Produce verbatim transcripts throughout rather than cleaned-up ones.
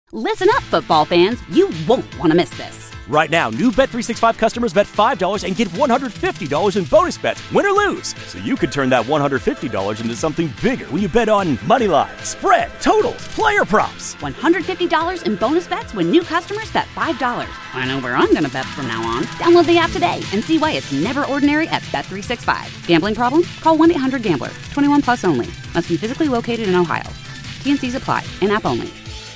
Listen up, football fans. You won't want to miss this. Right now, new Bet three sixty-five customers bet five dollars and get one hundred fifty dollars in bonus bets, win or lose. So you could turn that one hundred fifty dollars into something bigger when you bet on money line, spread, totals, player props. one hundred fifty dollars in bonus bets when new customers bet five dollars. I know where I'm going to bet from now on. Download the app today and see why it's never ordinary at Bet three sixty-five. Gambling problem? Call one eight hundred gambler. twenty-one plus only. Must be physically located in Ohio. T N Cs apply. In-app only.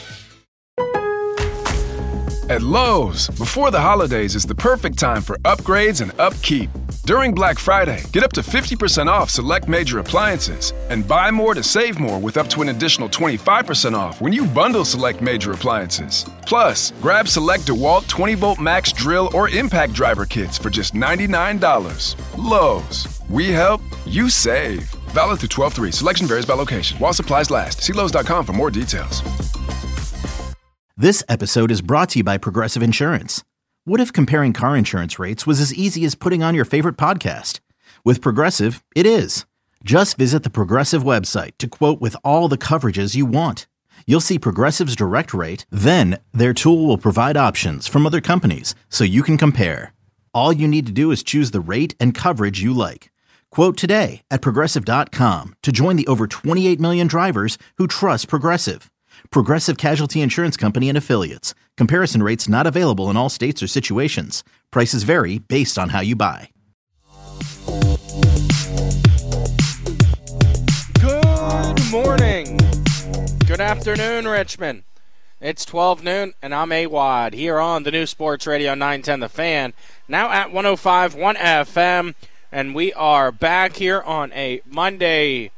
At Lowe's, before the holidays is the perfect time for upgrades and upkeep. During Black Friday, get up to fifty percent off select major appliances and buy more to save more with up to an additional twenty-five percent off when you bundle select major appliances. Plus, grab select DeWalt twenty volt max drill or impact driver kits for just ninety-nine dollars. Lowe's, we help, you save. Valid through twelve three. Selection varies by location. While supplies last. See Lowe's dot com for more details. This episode is brought to you by Progressive Insurance. What if comparing car insurance rates was as easy as putting on your favorite podcast? With Progressive, it is. Just visit the Progressive website to quote with all the coverages you want. You'll see Progressive's direct rate, then their tool will provide options from other companies so you can compare. All you need to do is choose the rate and coverage you like. Quote today at Progressive dot com to join the over twenty-eight million drivers who trust Progressive. Progressive Casualty Insurance Company and Affiliates. Comparison rates not available in all states or situations. Prices vary based on how you buy. Good morning. Good afternoon, Richmond. It's twelve noon, and I'm A W A D here on the new Sports Radio nine ten The Fan, now at one oh five point one F M, and we are back here on a Monday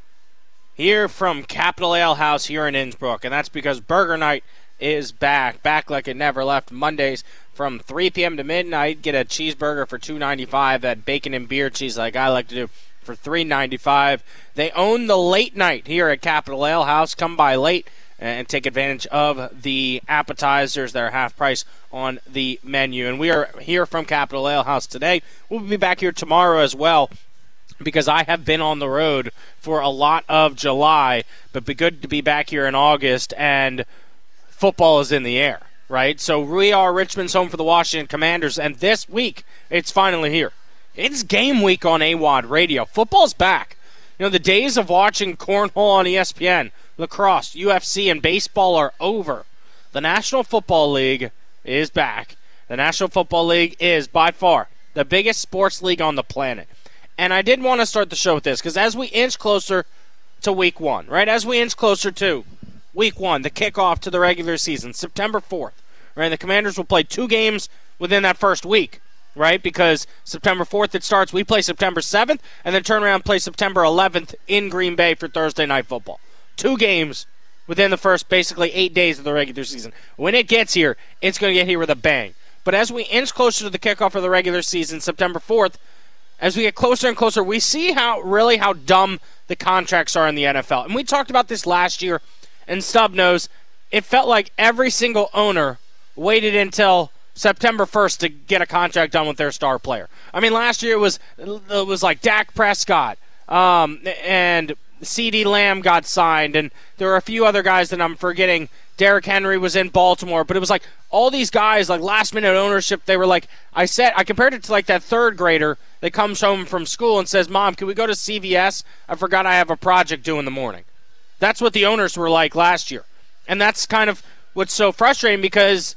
here from Capital Ale House here in Innsbruck, and that's because Burger Night is back, back like it never left. Mondays from three p.m. to midnight, get a cheeseburger for two ninety-five, that bacon and beer cheese like I like to do for three ninety-five. They own the late night here at Capital Ale House. Come by late and take advantage of the appetizers. They're half price on the menu. And we are here from Capital Ale House today. We'll be back here tomorrow as well, because I have been on the road for a lot of July, but be good to be back here in August, and football is in the air, right? So we are Richmond's home for the Washington Commanders, and this week, it's finally here. It's game week on A W A D Radio. Football's back. You know, the days of watching cornhole on E S P N, lacrosse, U F C, and baseball are over. The National Football League is back. The National Football League is, by far, the biggest sports league on the planet. And I did want to start the show with this, because as we inch closer to week one, right, as we inch closer to week one, the kickoff to the regular season, September fourth, right, the Commanders will play two games within that first week, right, because September fourth it starts, we play September seventh, and then turn around and play September eleventh in Green Bay for Thursday Night Football. Two games within the first basically eight days of the regular season. When it gets here, it's going to get here with a bang. But as we inch closer to the kickoff of the regular season, September fourth, as we get closer and closer, we see how really how dumb the contracts are in the N F L. And we talked about this last year, and Stubb knows it felt like every single owner waited until September first to get a contract done with their star player. I mean, last year it was it was like Dak Prescott um, and CeeDee Lamb got signed, and there were a few other guys that I'm forgetting. Derrick Henry was in Baltimore, but it was like all these guys, like last-minute ownership, they were like, I said, I compared it to like that third grader that comes home from school and says, Mom, can we go to C V S? I forgot I have a project due in the morning. That's what the owners were like last year. And that's kind of what's so frustrating, because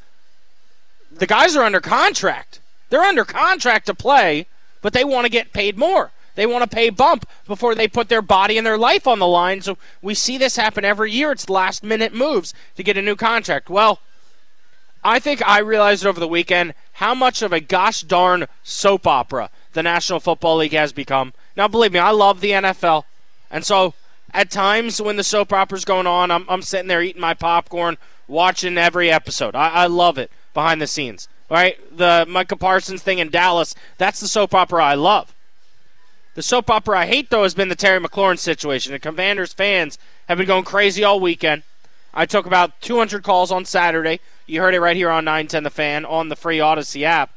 the guys are under contract. They're under contract to play, but they want to get paid more. They want to pay bump before they put their body and their life on the line. So we see this happen every year. It's last-minute moves to get a new contract. Well, I think I realized over the weekend how much of a gosh darn soap opera the National Football League has become. Now, believe me, I love the N F L. And so at times when the soap opera's going on, I'm, I'm sitting there eating my popcorn, watching every episode. I, I love it behind the scenes. Right? The Micah Parsons thing in Dallas, that's the soap opera I love. The soap opera I hate, though, has been the Terry McLaurin situation. The Commanders fans have been going crazy all weekend. I took about two hundred calls on Saturday. You heard it right here on nine ten The Fan on the free Odyssey app,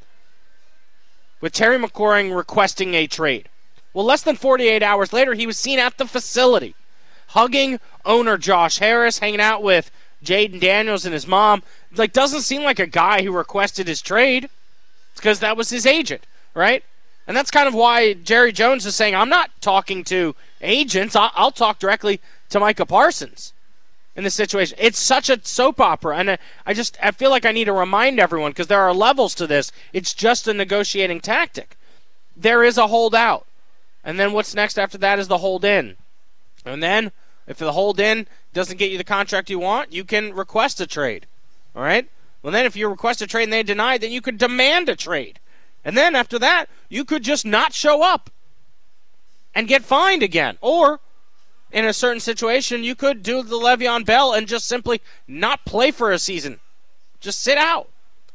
with Terry McLaurin requesting a trade. Well, less than forty-eight hours later, he was seen at the facility, hugging owner Josh Harris, hanging out with Jaden Daniels and his mom, like, doesn't seem like a guy who requested his trade. It's because that was his agent, right? And that's kind of why Jerry Jones is saying, I'm not talking to agents. I'll, I'll talk directly to Micah Parsons in this situation. It's such a soap opera, and I just I feel like I need to remind everyone, because there are levels to this. It's just a negotiating tactic. There is a holdout, and then what's next after that is the hold in. And then if the hold in doesn't get you the contract you want, you can request a trade. All right? Well, then if you request a trade and they deny, then you could demand a trade. And then after that, you could just not show up and get fined again. Or, in a certain situation, you could do the Le'Veon Bell and just simply not play for a season. Just sit out.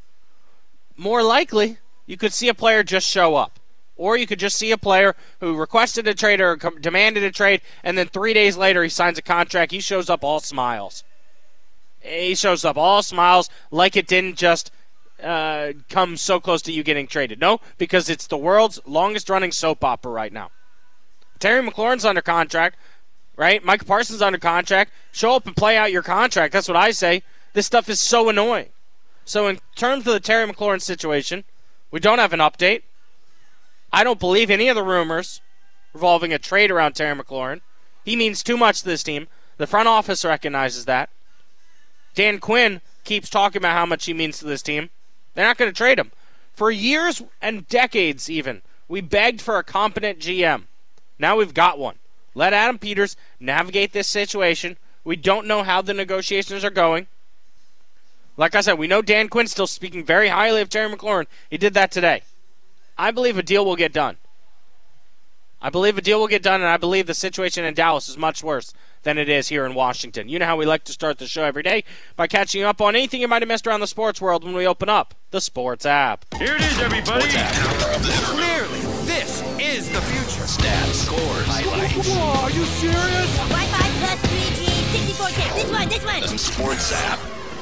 More likely, you could see a player just show up. Or you could just see a player who requested a trade or demanded a trade, and then three days later he signs a contract. He shows up all smiles. He shows up all smiles like it didn't just uh, come so close to you getting traded. No, because it's the world's longest-running soap opera right now. Terry McLaurin's under contract, right? Micah Parsons under contract. Show up and play out your contract. That's what I say. This stuff is so annoying. So in terms of the Terry McLaurin situation, we don't have an update. I don't believe any of the rumors revolving a trade around Terry McLaurin. He means too much to this team. The front office recognizes that. Dan Quinn keeps talking about how much he means to this team. They're not going to trade him. For years and decades even, we begged for a competent G M. Now we've got one. Let Adam Peters navigate this situation. We don't know how the negotiations are going. Like I said, we know Dan Quinn's still speaking very highly of Terry McLaurin. He did that today. I believe a deal will get done. I believe a deal will get done, and I believe the situation in Dallas is much worse than it is here in Washington. You know how we like to start the show every day by catching up on anything you might have missed around the sports world when we open up the Sports app. Here it is, everybody. Clearly, this is the future. Stats, scores, highlights. Whoa, are you serious? Wi-Fi plus three G, sixty-four K. This one, this one. The Sports app.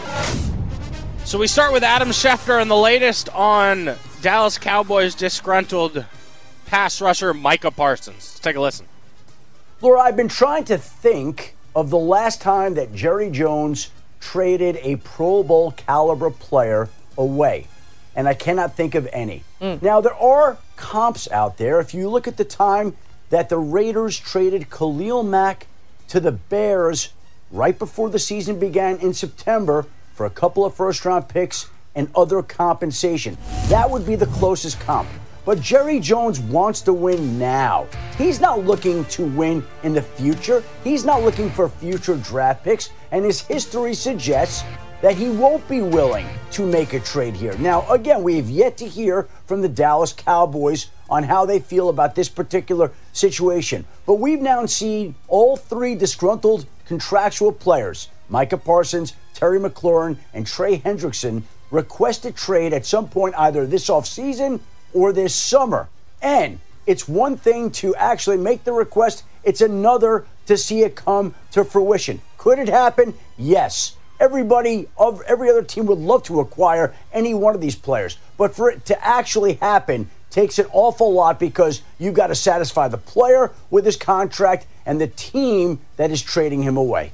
So we start with Adam Schefter and the latest on Dallas Cowboys disgruntled pass rusher Micah Parsons. Let's take a listen. Laura, I've been trying to think of the last time that Jerry Jones traded a Pro Bowl caliber player away, and I cannot think of any. Mm. Now, there are comps out there. If you look at the time that the Raiders traded Khalil Mack to the Bears right before the season began in September for a couple of first-round picks and other compensation, that would be the closest comp. But Jerry Jones wants to win now. He's not looking to win in the future. He's not looking for future draft picks, and his history suggests that he won't be willing to make a trade here. Now, again, we have yet to hear from the Dallas Cowboys on how they feel about this particular situation. But we've now seen all three disgruntled contractual players, Micah Parsons, Terry McLaurin, and Trey Hendrickson, request a trade at some point either this offseason or this summer. And it's one thing to actually make the request. It's another to see it come to fruition. Could it happen? Yes. Everybody of every other team would love to acquire any one of these players. But for it to actually happen takes an awful lot, because you've got to satisfy the player with his contract and the team that is trading him away.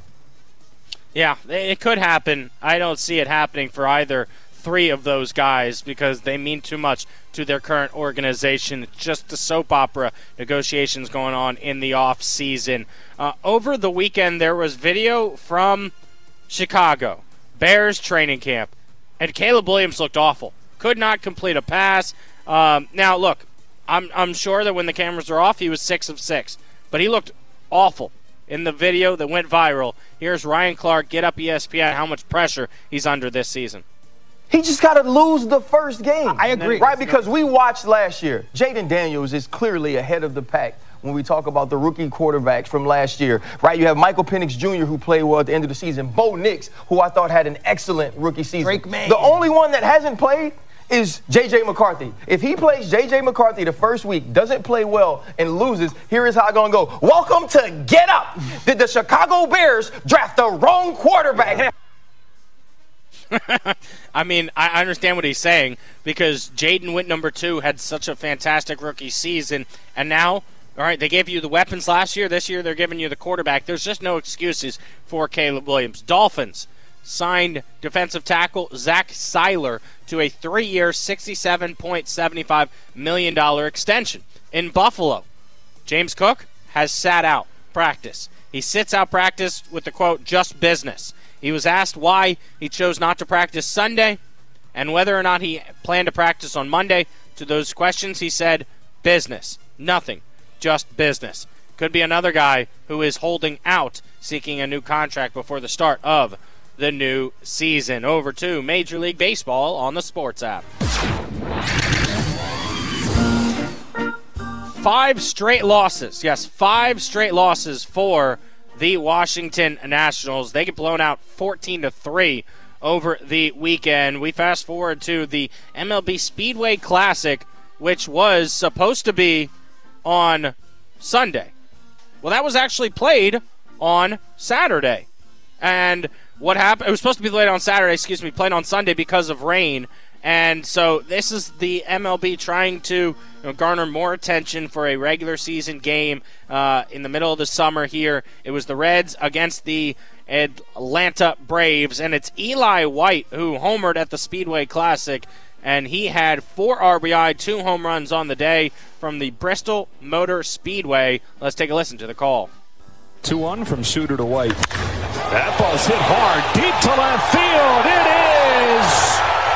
Yeah, it could happen. I don't see it happening for either three of those guys because they mean too much to their current organization. It's just a soap opera negotiations going on in the off season. Uh, over the weekend, there was video from Chicago, Bears training camp, and Caleb Williams looked awful. Could not complete a pass. Um, now, look, I'm I'm sure that when the cameras were off, he was six of six, but he looked awful in the video that went viral. Here's Ryan Clark, Get Up E S P N, how much pressure he's under this season. He just got to lose the first game. I agree. Right, because we watched last year. Jaden Daniels is clearly ahead of the pack when we talk about the rookie quarterbacks from last year. Right, you have Michael Penix Junior, who played well at the end of the season. Bo Nix, who I thought had an excellent rookie season. Drake May. The only one that hasn't played is J J McCarthy. If he plays J J McCarthy the first week, doesn't play well, and loses, here is how it's going to go. Welcome to Get Up. Did the Chicago Bears draft the wrong quarterback? I mean, I understand what he's saying, because Jaden went number two, had such a fantastic rookie season, and now, all right, they gave you the weapons last year. This year they're giving you the quarterback. There's just no excuses for Caleb Williams. Dolphins, signed defensive tackle Zach Seiler to a three-year, sixty-seven point seven five million dollars extension. In Buffalo, James Cook has sat out practice. He sits out practice with the quote, just business. He was asked why he chose not to practice Sunday and whether or not he planned to practice on Monday. To those questions, he said, business. Nothing. Just business. Could be another guy who is holding out, seeking a new contract before the start of the new season. Over to Major League Baseball on the Sports app. Five straight losses. Yes, five straight losses for the Washington Nationals. They get blown out fourteen to three over the weekend. We fast forward to the M L B Speedway Classic, which was supposed to be on Sunday. Well, that was actually played on Saturday. And what happened? It was supposed to be played on Saturday, excuse me, played on Sunday because of rain. And so this is the M L B trying to you know, garner more attention for a regular season game uh, in the middle of the summer here. It was the Reds against the Atlanta Braves, and it's Eli White who homered at the Speedway Classic, and he had four R B I, two home runs on the day from the Bristol Motor Speedway. Let's take a listen to the call. two one from Shooter to White. That ball's hit hard, deep to left field. It is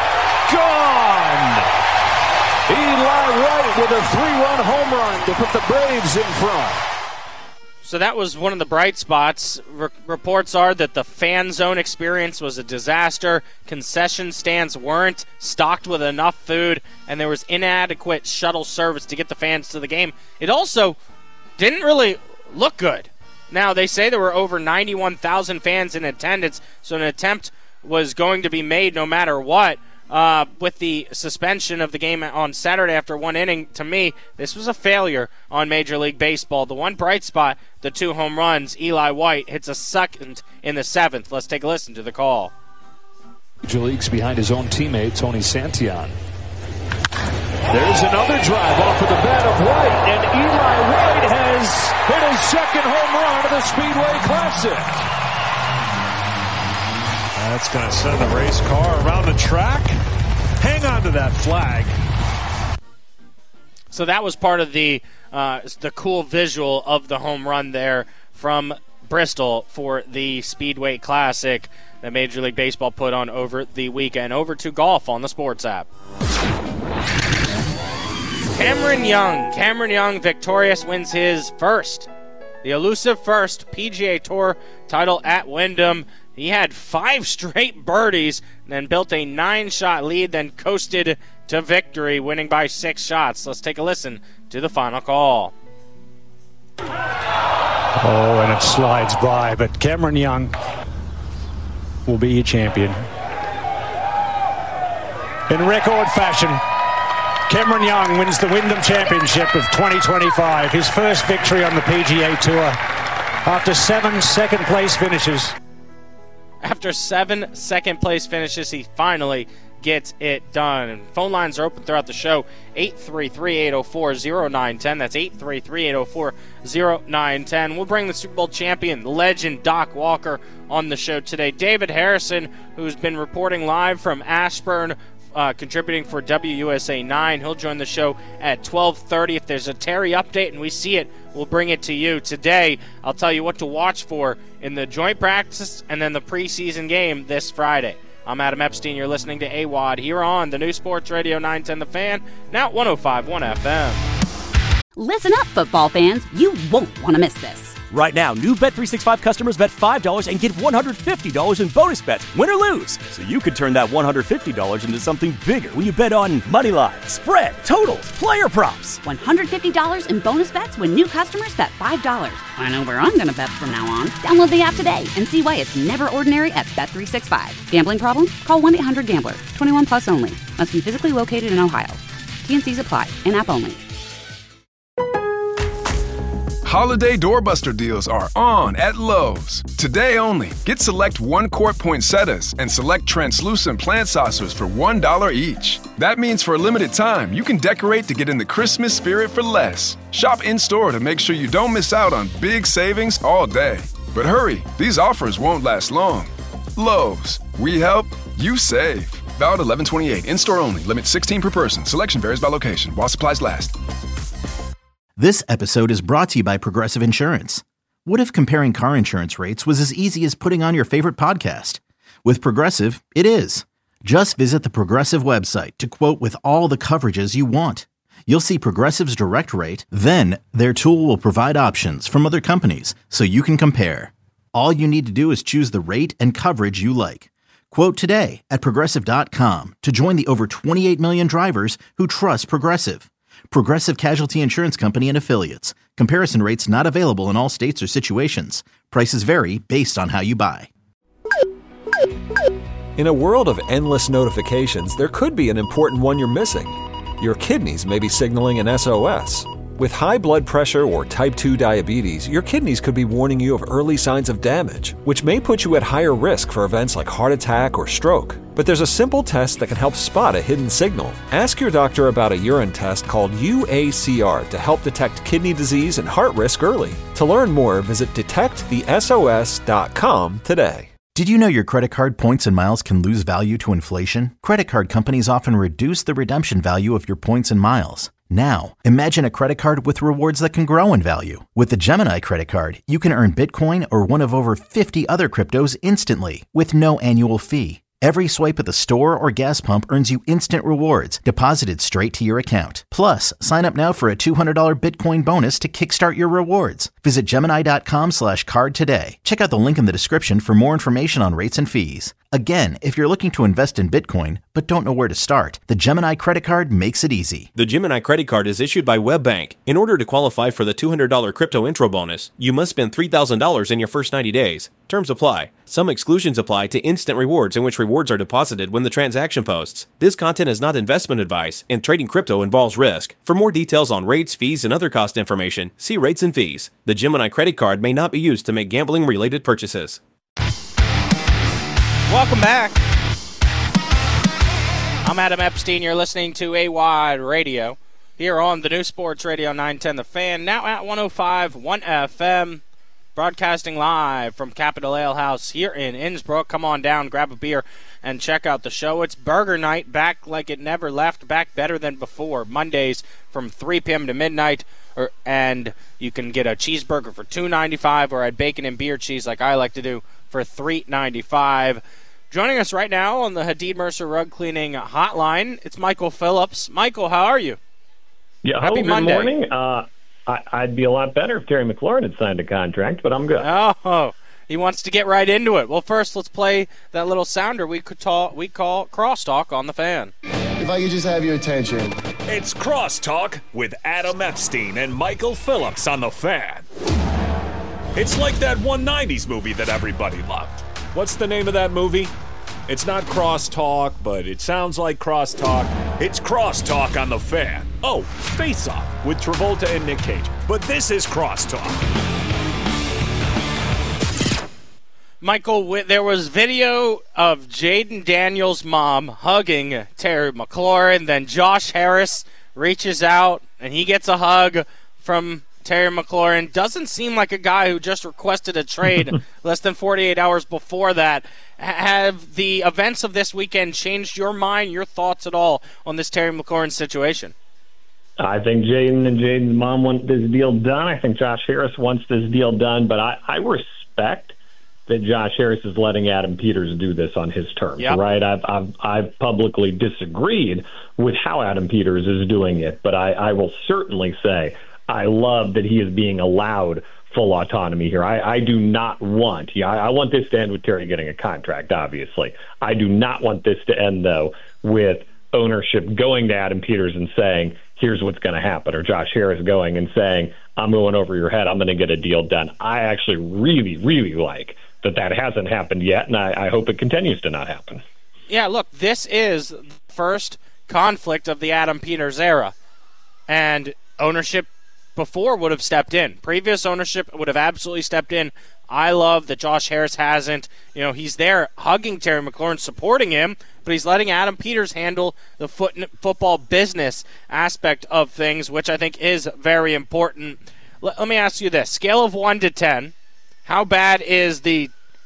gone! Eli White with a three-run home run to put the Braves in front. So that was one of the bright spots. R- reports are that the fan zone experience was a disaster. Concession stands weren't stocked with enough food, and there was inadequate shuttle service to get the fans to the game. It also didn't really look good. Now, they say there were over ninety-one thousand fans in attendance, so an attempt was going to be made no matter what. Uh, with the suspension of the game on Saturday after one inning, to me, this was a failure on Major League Baseball. The one bright spot, the two home runs, Eli White hits a second in the seventh. Let's take a listen to the call. Major League's behind his own teammate, Tony Santillan. There's another drive off of the bat of White, and Eli White has hit his second home run of the Speedway Classic. That's going to send the race car around the track. Hang on to that flag. So that was part of the uh, the cool visual of the home run there from Bristol for the Speedway Classic that Major League Baseball put on over the weekend. Over to golf on the Sports app. Cameron Young. Cameron Young, victorious, wins his first, the elusive first P G A Tour title at Wyndham. He had five straight birdies, then built a nine-shot lead, then coasted to victory, winning by six shots. Let's take a listen to the final call. Oh, and it slides by, but Cameron Young will be your champion. In record fashion, Cameron Young wins the Wyndham Championship of twenty twenty-five, his first victory on the P G A Tour after seven second-place finishes. After seven second-place finishes, he finally gets it done. And phone lines are open throughout the show. eight three three, eight oh four, oh nine one oh. That's eight three three, eight oh four, oh nine one oh. We'll bring the Super Bowl champion, legend Doc Walker, on the show today. David Harrison, who's been reporting live from Ashburn, Uh, contributing for W U S A nine. He'll join the show at twelve thirty. If there's a Terry update and we see it, we'll bring it to you. Today, I'll tell you what to watch for in the joint practice and then the preseason game this Friday. I'm Adam Epstein. You're listening to A W O D here on the new Sports Radio nine ten The Fan, now one oh five point one F M. Listen up, football fans. You won't want to miss this. Right now, new Bet three sixty-five customers bet five dollars and get one hundred fifty dollars in bonus bets, win or lose. So you could turn that one hundred fifty dollars into something bigger when you bet on money line, spread, totals, player props. one hundred fifty dollars in bonus bets when new customers bet five dollars. I know where I'm going to bet from now on. Download the app today and see why it's never ordinary at Bet three sixty-five. Gambling problem? Call one eight hundred gambler. twenty-one plus only. Must be physically located in Ohio. T and C's apply. In-app only. Holiday doorbuster deals are on at Lowe's. Today only, get select one-quart poinsettias and select translucent plant saucers for one dollar each. That means for a limited time, you can decorate to get in the Christmas spirit for less. Shop in-store to make sure you don't miss out on big savings all day. But hurry, these offers won't last long. Lowe's. We help, you save. Valid eleven twenty-eight. In-store only. Limit sixteen per person. Selection varies by location. While supplies last. This episode is brought to you by Progressive Insurance. What if comparing car insurance rates was as easy as putting on your favorite podcast? With Progressive, it is. Just visit the Progressive website to quote with all the coverages you want. You'll see Progressive's direct rate, then their tool will provide options from other companies so you can compare. All you need to do is choose the rate and coverage you like. Quote today at Progressive dot com to join the over twenty-eight million drivers who trust Progressive. Progressive Casualty Insurance Company and Affiliates. Comparison rates not available in all states or situations. Prices vary based on how you buy. In a world of endless notifications, there could be an important one you're missing. Your kidneys may be signaling an S O S. With high blood pressure or type two diabetes, your kidneys could be warning you of early signs of damage, which may put you at higher risk for events like heart attack or stroke. But there's a simple test that can help spot a hidden signal. Ask your doctor about a urine test called U A C R to help detect kidney disease and heart risk early. To learn more, visit detect the S O S dot com today. Did you know your credit card points and miles can lose value to inflation? Credit card companies often reduce the redemption value of your points and miles. Now, imagine a credit card with rewards that can grow in value. With the Gemini credit card, you can earn Bitcoin or one of over fifty other cryptos instantly with no annual fee. Every swipe at the store or gas pump earns you instant rewards deposited straight to your account. Plus, sign up now for a two hundred dollars Bitcoin bonus to kickstart your rewards. Visit Gemini dot com slash card today. Check out the link in the description for more information on rates and fees. Again, if you're looking to invest in Bitcoin but don't know where to start, the Gemini credit card makes it easy. The Gemini credit card is issued by WebBank. In order to qualify for the two hundred dollars crypto intro bonus, you must spend three thousand dollars in your first ninety days. Terms apply. Some exclusions apply to instant rewards in which rewards are deposited when the transaction posts. This content is not investment advice, and trading crypto involves risk. For more details on rates, fees, and other cost information, see rates and fees. The Gemini credit card may not be used to make gambling-related purchases. Welcome back. I'm Adam Epstein. You're listening to A W A D Radio here on the New Sports Radio nine ten The Fan, now at one oh five point one F M, broadcasting live from Capital Ale House here in Innsbruck. Come on down, grab a beer, and check out the show. It's Burger Night, back like it never left, back better than before. Mondays from three p.m. to midnight, or, and you can get a cheeseburger for two ninety-five, or add bacon and beer cheese like I like to do for three ninety-five. Joining us right now on the Hadid Mercer Rug Cleaning Hotline, it's Michael Phillips. Michael, how are you? Yeah, Happy good Monday. morning. Uh, I, I'd be a lot better if Terry McLaurin had signed a contract, but I'm good. Oh, he wants to get right into it. Well, first, let's play that little sounder we could talk, we call Crosstalk on the Fan. If I could just have your attention. It's Crosstalk with Adam Epstein and Michael Phillips on the Fan. It's like that one nineties movie that everybody loved. What's the name of that movie? It's not Crosstalk, but it sounds like Crosstalk. It's Crosstalk on the Fan. Oh, Face Off with Travolta and Nick Cage. But this is Crosstalk. Michael, there was video of Jaden Daniels' mom hugging Terry McLaurin. Then Josh Harris reaches out, and he gets a hug from Terry McLaurin. Doesn't seem like a guy who just requested a trade less than forty-eight hours before that. Have the events of this weekend changed your mind, your thoughts at all on this Terry McLaurin situation? I think Jaden and Jaden's mom want this deal done. I think Josh Harris wants this deal done, but I, I respect that Josh Harris is letting Adam Peters do this on his terms, yep. right? I've, I've I've publicly disagreed with how Adam Peters is doing it, but I, I will certainly say I love that he is being allowed full autonomy here. I, I do not want, yeah, I, I want this to end with Terry getting a contract, obviously. I do not want this to end, though, with ownership going to Adam Peters and saying, here's what's going to happen, or Josh Harris going and saying, I'm going over your head, I'm going to get a deal done. I actually really, really like that that hasn't happened yet, and I, I hope it continues to not happen. Yeah, look, this is the first conflict of the Adam Peters era, and ownership before would have stepped in. Previous ownership would have absolutely stepped in. I love that Josh Harris hasn't. You know, he's there hugging Terry McLaurin, supporting him, but he's letting Adam Peters handle the foot, football business aspect of things, which I think is very important. Let, let me ask you this. Scale of one to ten, how bad is the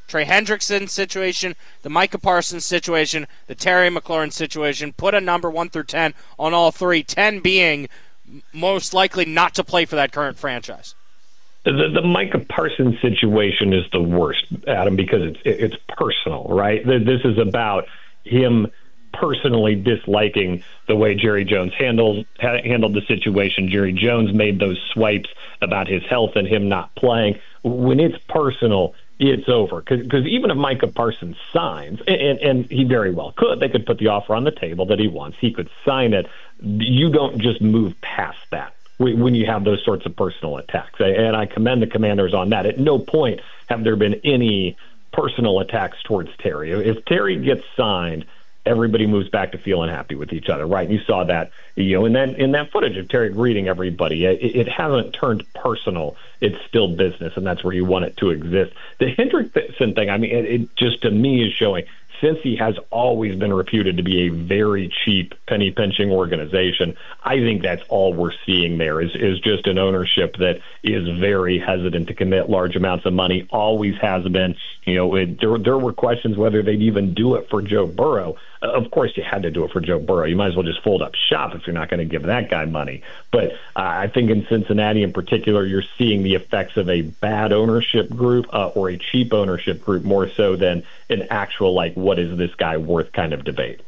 Trey Hendrickson situation, the Micah Parsons situation, the Terry McLaurin situation. Put a number one through ten on all three, ten being most likely not to play for that current franchise. The, the Micah Parsons situation is the worst, Adam, because it's it's personal, right? This is about him personally disliking the way Jerry Jones handled ha- handled the situation. Jerry Jones made those swipes about his health and him not playing. When it's personal, it's over. Because even if Micah Parsons signs, and, and he very well could, they could put the offer on the table that he wants. He could sign it. You don't just move past that when you have those sorts of personal attacks. And I commend the Commanders on that. At no point have there been any personal attacks towards Terry. If Terry gets signed, everybody moves back to feeling happy with each other, right? And you saw that, you know, in that in that footage of Terry greeting everybody. It, it hasn't turned personal. It's still business, and that's where you want it to exist. The Hendrickson thing, I mean, it, it just to me is showing, since he has always been reputed to be a very cheap penny-pinching organization, I think that's all we're seeing there is, is just an ownership that is very hesitant to commit large amounts of money, always has been. You know, it, there, there were questions whether they'd even do it for Joe Burrow. Uh, of course, you had to do it for Joe Burrow. You might as well just fold up shop if you're not going to give that guy money. But uh, I think in Cincinnati in particular, you're seeing the effects of a bad ownership group uh, or a cheap ownership group more so than an actual, like, what is this guy worth kind of debate.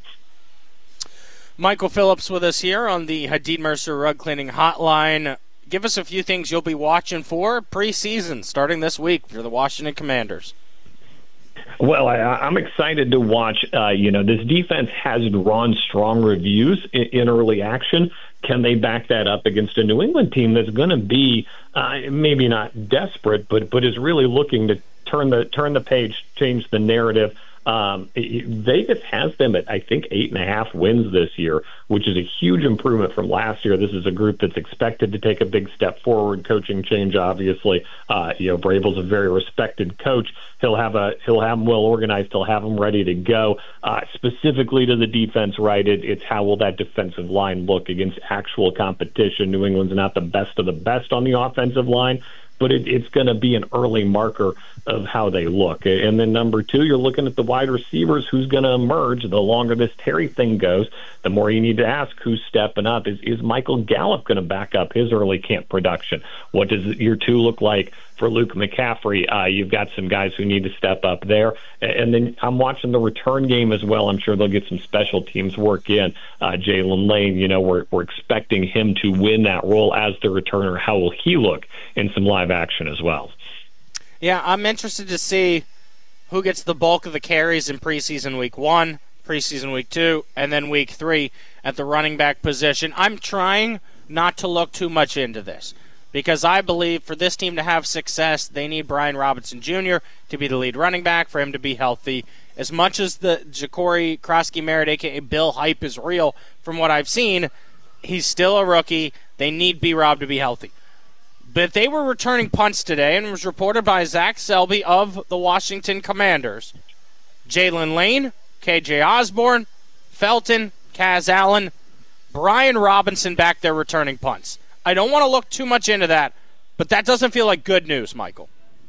Michael Phillips with us here on the Hadid Mercer Rug Cleaning Hotline. Give us a few things you'll be watching for preseason starting this week for the Washington Commanders. Well, I, I'm excited to watch. Uh, you know, this defense has drawn strong reviews in, in early action. Can they back that up against a New England team that's going to be uh, maybe not desperate, but but is really looking to turn the turn the page, change the narrative? Um, it, Vegas has them at, I think, eight and a half wins this year, which is a huge improvement from last year. This is a group that's expected to take a big step forward. Coaching change, obviously. Uh, you know, Vrabel's a very respected coach. He'll have a he'll have them well organized. He'll have them ready to go. Uh, specifically to the defense, right? It, it's how will that defensive line look against actual competition? New England's not the best of the best on the offensive line, but it, it's going to be an early marker of how they look. And then number two, you're looking at the wide receivers, who's going to emerge. The longer this Terry thing goes, the more you need to ask who's stepping up. Is, is Michael Gallup going to back up his early camp production? What does year two look like for Luke McCaffrey? Uh, you've got some guys who need to step up there. And then I'm watching the return game as well. I'm sure they'll get some special teams work in. Uh, Jalen Lane, you know, we're, we're expecting him to win that role as the returner. How will he look in some live action as well? Yeah, I'm interested to see who gets the bulk of the carries in preseason week one, preseason week two, and then week three at the running back position. I'm trying not to look too much into this because I believe for this team to have success, they need Brian Robinson Junior to be the lead running back, for him to be healthy. As much as the Ja'Cory Krosky-Merritt, a k a. Bill hype, is real from what I've seen, he's still a rookie. They need B-Rob to be healthy. But they were returning punts today, and it was reported by Zach Selby of the Washington Commanders. Jalen Lane, K J Osborne, Felton, Kaz Allen, Brian Robinson back there returning punts. I don't want to look too much into that, but that doesn't feel like good news, Michael.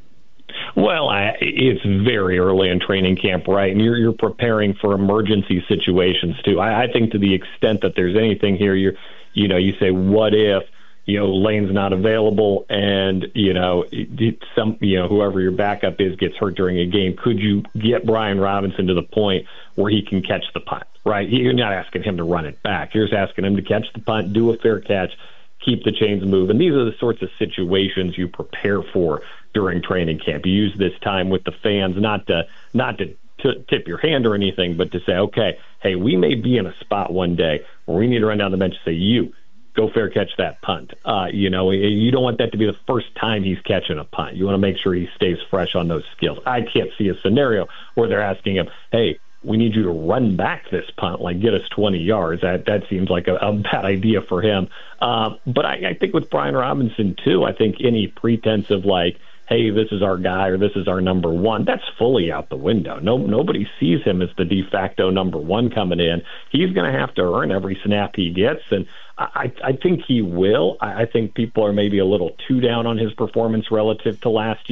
Well, I, it's very early in training camp, right? And you're, you're preparing for emergency situations, too. I, I think to the extent that there's anything here, you're, you know, you say, what if, you know, Lane's not available and, you know, some, you know, whoever your backup is gets hurt during a game. Could you get Brian Robinson to the point where he can catch the punt, right? You're not asking him to run it back. You're just asking him to catch the punt, do a fair catch, keep the chains moving. These are the sorts of situations you prepare for during training camp. You use this time with the fans not to, not to, to tip your hand or anything, but to say, okay, hey, we may be in a spot one day where we need to run down the bench and say, you, go fair catch that punt. Uh, you know, you don't want that to be the first time he's catching a punt. You want to make sure he stays fresh on those skills. I can't see a scenario where they're asking him, hey, we need you to run back this punt, like get us twenty yards. That that seems like a, a bad idea for him. Uh, but I, I think with Brian Robinson, too, I think any pretense of like, hey, this is our guy or this is our number one, that's fully out the window. No, nobody sees him as the de facto number one coming in. He's going to have to earn every snap he gets, and I, I think he will. I, I think people are maybe a little too down on his performance relative to last year.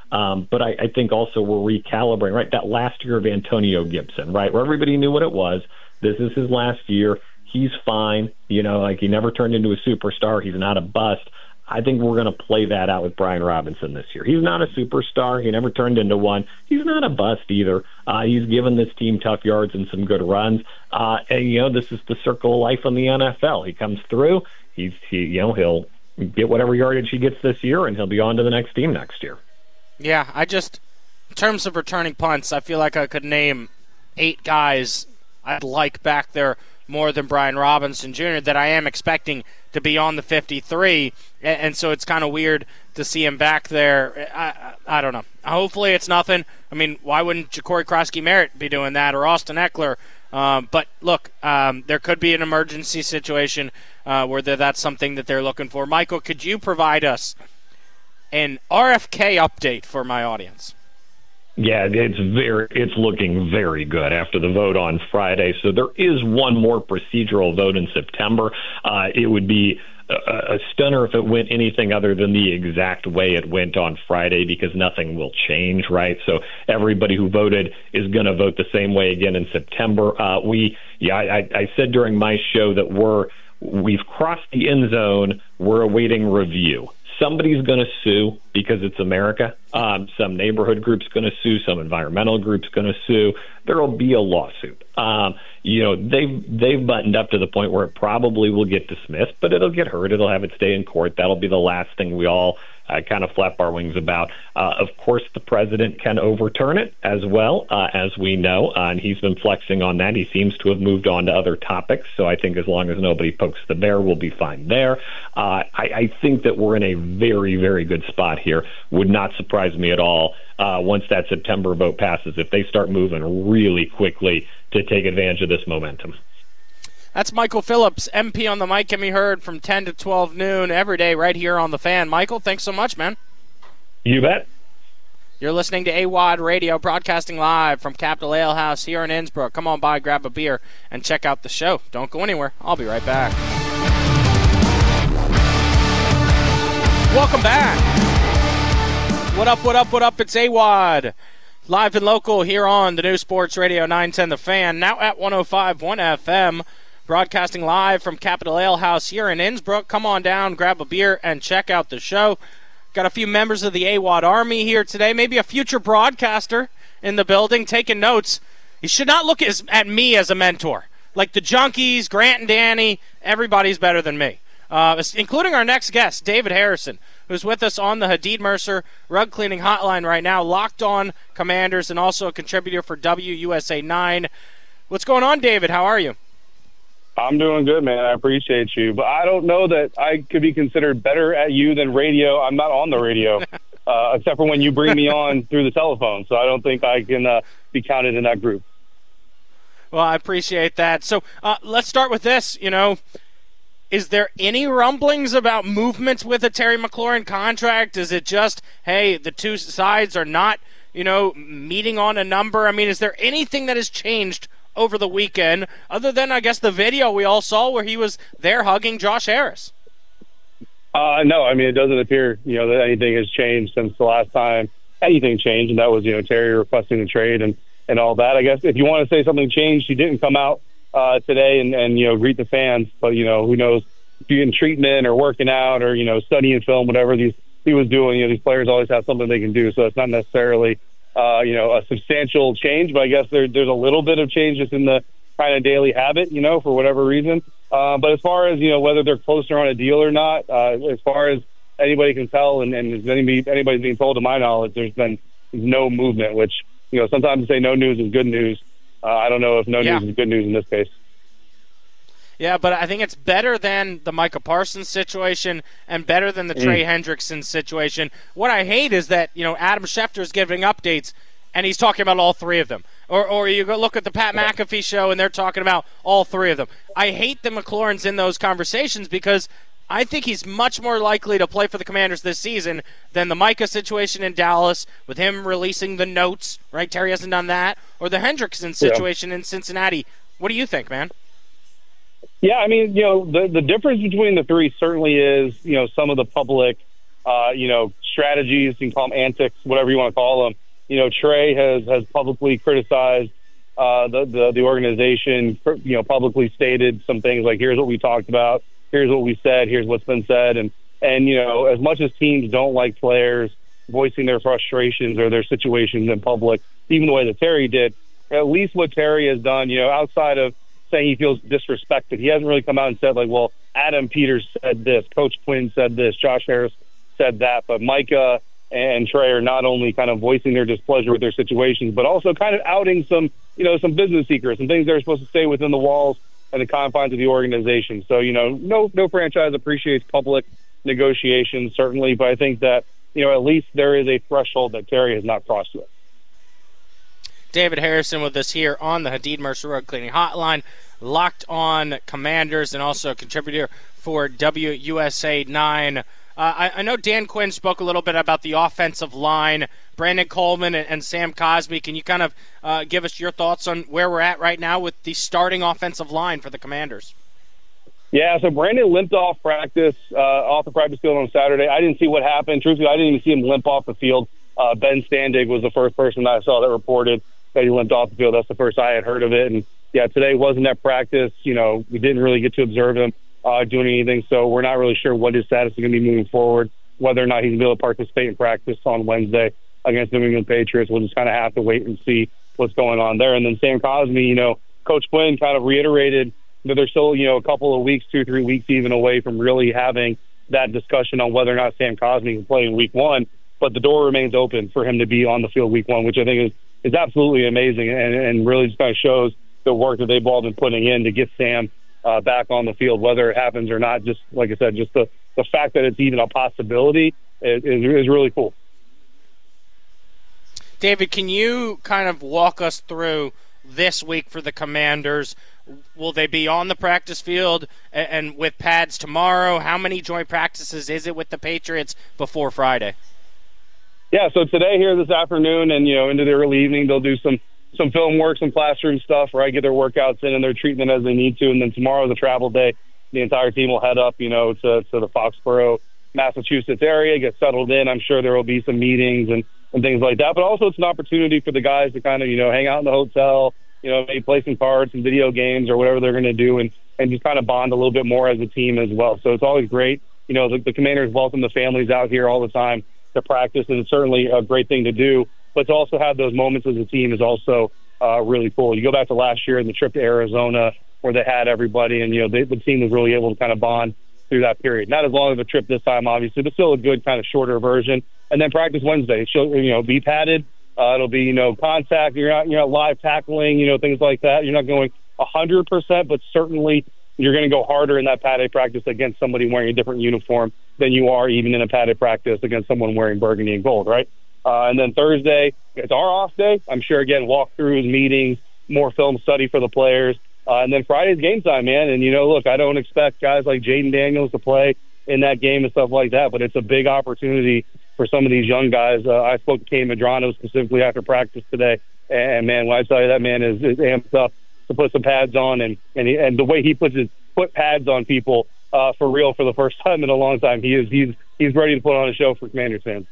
Um, but I, I think also we're recalibrating, right? That last year of Antonio Gibson, right, where everybody knew what it was. This is his last year. He's fine. You know, like he never turned into a superstar. He's not a bust. I think we're going to play that out with Brian Robinson this year. He's not a superstar. He never turned into one. He's not a bust either. Uh, he's given this team tough yards and some good runs. Uh, and, you know, this is the circle of life in the N F L. He comes through. He's, he, you know, he'll get whatever yardage he gets this year, and he'll be on to the next team next year. Yeah, I just, in terms of returning punts, I feel like I could name eight guys I'd like back there more than Brian Robinson Junior that I am expecting to be on the fifty-three, and, and so it's kind of weird to see him back there. I, I, I don't know. Hopefully it's nothing. I mean, why wouldn't Ja'Cory Krosky-Merritt be doing that, or Austin Eckler? Um, but look, um, there could be an emergency situation uh, where that's something that they're looking for. Michael, could you provide us an R F K update for my audience? Yeah, it's very, it's looking very good after the vote on Friday. So there is one more procedural vote in September. Uh, it would be a, a stunner if it went anything other than the exact way it went on Friday, because nothing will change, right? So everybody who voted is going to vote the same way again in September. Uh, we, yeah, I, I said during my show that we're we've crossed the end zone. We're awaiting review. Somebody's going to sue because it's America. Um, some neighborhood group's going to sue. Some environmental group's going to sue. There will be a lawsuit. Um, you know, they've, they've buttoned up to the point where it probably will get dismissed, but it'll get heard. It'll have its day in court. That'll be the last thing we all uh, kind of flap our wings about. Uh, of course, the president can overturn it as well, uh, as we know, uh, and he's been flexing on that. He seems to have moved on to other topics, so I think as long as nobody pokes the bear, we'll be fine there. Uh, I, I think that we're in a very, very good spot here. Would not surprise me at all uh, once that September vote passes, if they start moving really quickly to take advantage of this momentum. That's Michael Phillips, M P on the mic, can be heard from ten to twelve noon every day right here on The Fan. Michael, thanks so much, man. You bet. You're listening to A W O D Radio, broadcasting live from Capital Ale House here in Innsbruck. Come on by, grab a beer, and check out the show. Don't go anywhere. I'll be right back. Welcome back. What up, what up, what up? It's A W O D. Live and local here on the new Sports Radio nine ten The Fan, now at one oh five point one F M. Broadcasting live from Capital Ale House here in Innsbruck. Come on down, grab a beer, and check out the show. Got a few members of the A W O D Army here today, maybe a future broadcaster in the building taking notes. You should not look as, at me as a mentor. Like the Junkies, Grant and Danny, everybody's better than me, uh, including our next guest, David Harrison, who's with us on the Hadid Mercer Rug Cleaning Hotline right now, Locked On Commanders, and also a contributor for W U S A nine. What's going on, David? How are you? I'm doing good, man. I appreciate you. But I don't know that I could be considered better at you than radio. I'm not on the radio, uh, except for when you bring me on through the telephone. So I don't think I can uh, be counted in that group. Well, I appreciate that. So uh, let's start with this. You know, is there any rumblings about movements with a Terry McLaurin contract? Is it just, hey, the two sides are not, you know, meeting on a number? I mean, is there anything that has changed over the weekend, other than, I guess, the video we all saw where he was there hugging Josh Harris? Uh, no, I mean, it doesn't appear, you know, that anything has changed since the last time anything changed, and that was, you know, Terry requesting the trade and, and all that. I guess if you want to say something changed, he didn't come out uh, today and, and, you know, greet the fans, but, you know, who knows, if you're in treatment or working out or, you know, studying film, whatever these he was doing, you know, these players always have something they can do, so it's not necessarily Uh, you know, a substantial change, but I guess there, there's a little bit of change just in the kind of daily habit, you know, for whatever reason. Uh, but as far as, you know, whether they're closer on a deal or not, uh, as far as anybody can tell, and, and as anybody, anybody's being told to my knowledge, there's been no movement, which, you know, sometimes they say no news is good news. Uh, I don't know if no yeah. news is good news in this case. Yeah, but I think it's better than the Micah Parsons situation and better than the mm. Trey Hendrickson situation. What I hate is that, you know, Adam Schefter is giving updates and he's talking about all three of them. Or or you go look at the Pat McAfee show and they're talking about all three of them. I hate that McLaurin's in those conversations because I think he's much more likely to play for the Commanders this season than the Micah situation in Dallas with him releasing the notes, right? Terry hasn't done that. Or the Hendrickson situation yeah. in Cincinnati. What do you think, man? Yeah, I mean, you know, the, the difference between the three certainly is, you know, some of the public, uh, you know, strategies, you can call them antics, whatever you want to call them. You know, Trey has, has publicly criticized uh, the, the, the organization, you know, publicly stated some things like, here's what we talked about, here's what we said, here's what's been said. And, and you know, as much as teams don't like players voicing their frustrations or their situations in public, even the way that Terry did, at least what Terry has done, you know, outside of saying he feels disrespected, he hasn't really come out and said, like, well, Adam Peters said this, Coach Quinn said this, Josh Harris said that. But Micah and Trey are not only kind of voicing their displeasure with their situations, but also kind of outing some, you know, some business secrets and things they're supposed to stay within the walls and the confines of the organization. So, you know, no no franchise appreciates public negotiations, certainly, but I think that, you know, at least there is a threshold that Terry has not crossed yet. David Harrison with us here on the Hadid Mercer Road Cleaning Hotline, Locked On Commanders, and also a contributor for W U S A nine. Uh, I, I know Dan Quinn spoke a little bit about the offensive line. Brandon Coleman and, and Sam Cosmi, can you kind of uh, give us your thoughts on where we're at right now with the starting offensive line for the Commanders? Yeah, so Brandon limped off practice, uh, off the practice field on Saturday. I didn't see what happened. Truthfully, I didn't even see him limp off the field. Uh, Ben Standig was the first person that I saw that reported that he limped off the field. That's the first I had heard of it. And, yeah, today wasn't at practice. You know, we didn't really get to observe him uh, doing anything, so we're not really sure what his status is going to be moving forward, whether or not he's going to be able to participate in practice on Wednesday against the New England Patriots. We'll just kind of have to wait and see what's going on there. And then Sam Cosmi, you know, Coach Quinn kind of reiterated that they're still, you know, a couple of weeks, two, three weeks even away from really having that discussion on whether or not Sam Cosmi can play in week one. But the door remains open for him to be on the field week one, which I think is, is absolutely amazing and, and really just kind of shows the work that they've all been putting in to get Sam uh, back on the field, whether it happens or not. Just like I said, just the, the fact that it's even a possibility is, is, is really cool. David, can you kind of walk us through this week for the Commanders? Will they be on the practice field and, and with pads tomorrow? How many joint practices is it with the Patriots before Friday? Yeah, so today here this afternoon and, you know, into the early evening, they'll do some some film work, some classroom stuff, right, get their workouts in and their treatment as they need to. And then tomorrow is a travel day. The entire team will head up, you know, to, to the Foxborough, Massachusetts area, get settled in. I'm sure there will be some meetings and, and things like that. But also it's an opportunity for the guys to kind of, you know, hang out in the hotel, you know, maybe play some cards, some video games or whatever they're going to do and, and just kind of bond a little bit more as a team as well. So it's always great. You know, the, the Commanders welcome the families out here all the time to practice, and it's certainly a great thing to do. But to also have those moments as a team is also uh, really cool. You go back to last year and the trip to Arizona where they had everybody, and, you know, they, the team was really able to kind of bond through that period. Not as long of a trip this time, obviously, but still a good kind of shorter version. And then practice Wednesday. She'll, you know, be padded. Uh, it'll be, you know, contact. You're not, you're not live tackling, you know, things like that. You're not going one hundred percent, but certainly you're going to go harder in that padded practice against somebody wearing a different uniform than you are even in a padded practice against someone wearing burgundy and gold, right? Uh, and then Thursday, it's our off day. I'm sure, again, walkthroughs, meetings, more film study for the players. Uh, and then Friday's game time, man. And, you know, look, I don't expect guys like Jaden Daniels to play in that game and stuff like that, but it's a big opportunity for some of these young guys. Uh, I spoke to Kane Medrano specifically after practice today. And, man, when I tell you that man is, is amped up to put some pads on, and and, he, and the way he puts his put pads on people uh, for real for the first time in a long time, he is he's he's ready to put on a show for Commanders fans.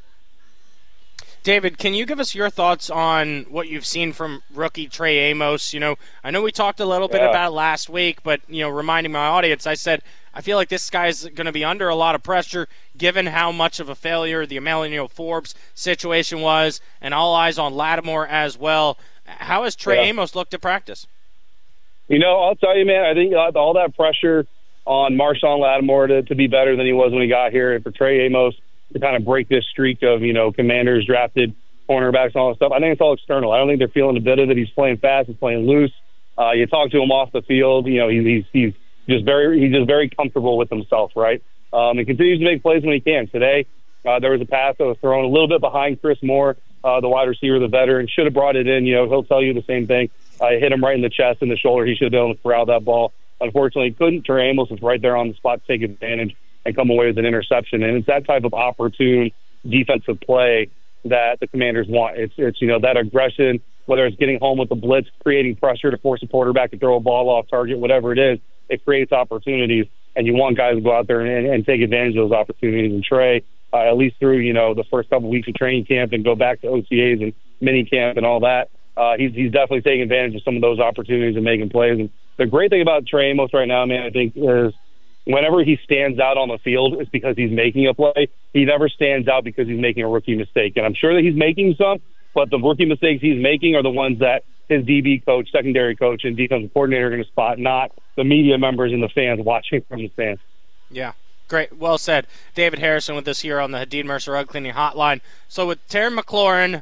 David, can you give us your thoughts on what you've seen from rookie Trey Amos? You know, I know we talked a little bit yeah. about it last week, but, you know, reminding my audience, I said, I feel like this guy's going to be under a lot of pressure given how much of a failure the Emmanuel Forbes situation was, and all eyes on Lattimore as well. How has Trey yeah. Amos looked at practice? You know, I'll tell you, man, I think all that pressure on Marshawn Lattimore to, to be better than he was when he got here, and for Trey Amos to kind of break this streak of, you know, Commanders drafted cornerbacks and all that stuff. I think it's all external. I don't think they're feeling a bit of it. He's playing fast. He's playing loose. Uh, you talk to him off the field, you know, he's, he's, he's just very, he's just very comfortable with himself, right? Um, he continues to make plays when he can. Today, uh, there was a pass that was thrown a little bit behind Chris Moore, uh, the wide receiver, the veteran. Should have brought it in. You know, he'll tell you the same thing. I uh, hit him right in the chest and the shoulder. He should have been able to corral that ball. Unfortunately, he couldn't. Trey Amos was right there on the spot to take advantage and come away with an interception. And it's that type of opportune defensive play that the Commanders want. It's, it's you know, that aggression, whether it's getting home with the blitz, creating pressure to force a quarterback to throw a ball off target, whatever it is, it creates opportunities. And you want guys to go out there and, and take advantage of those opportunities. And Trey uh, at least through, you know, the first couple weeks of training camp and go back to O T As and mini camp and all that. Uh, he's, he's definitely taking advantage of some of those opportunities and making plays. And the great thing about Trey Amos right now, man, I think is whenever he stands out on the field, it's because he's making a play. He never stands out because he's making a rookie mistake. And I'm sure that he's making some, but the rookie mistakes he's making are the ones that his D B coach, secondary coach, and defensive coordinator are going to spot, not the media members and the fans watching from the stands. Yeah, great. Well said. David Harrison with us here on the Hadid Mercer Rug Cleaning Hotline. So with Terry McLaurin